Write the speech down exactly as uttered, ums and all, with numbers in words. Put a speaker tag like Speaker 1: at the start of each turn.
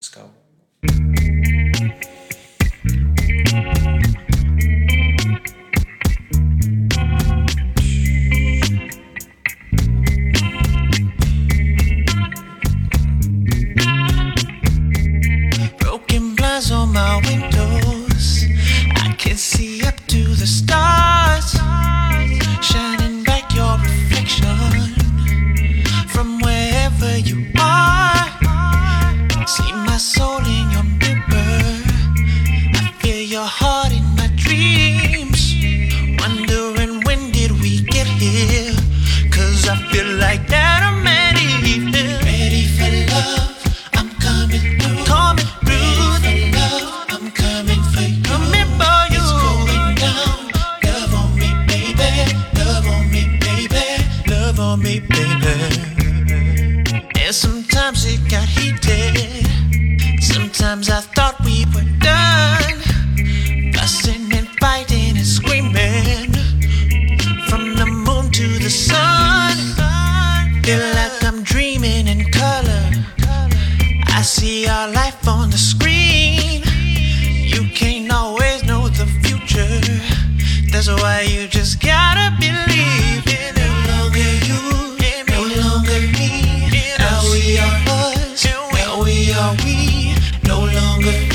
Speaker 1: Let's go.
Speaker 2: Broken blinds on my windows, I can see up to the stars, shining back your reflection from wherever you are. See my soul in your mirror, I feel your heart in my dreams, wondering when did we get here, cause I feel like that I'm ready, ready for love, I'm coming through, coming through, ready for love, I'm coming for you, coming for you, it's going down, love on me baby, love on me baby, love on me baby. And sometimes it got heated, sometimes I thought we were done, fussing and fighting and screaming, from the moon to the sun. Feel like I'm dreaming in color, I see our life on the screen. You can't always know the future, that's why you just gotta believe in it. No longer you, no longer me, now we are us, now we are we, no longer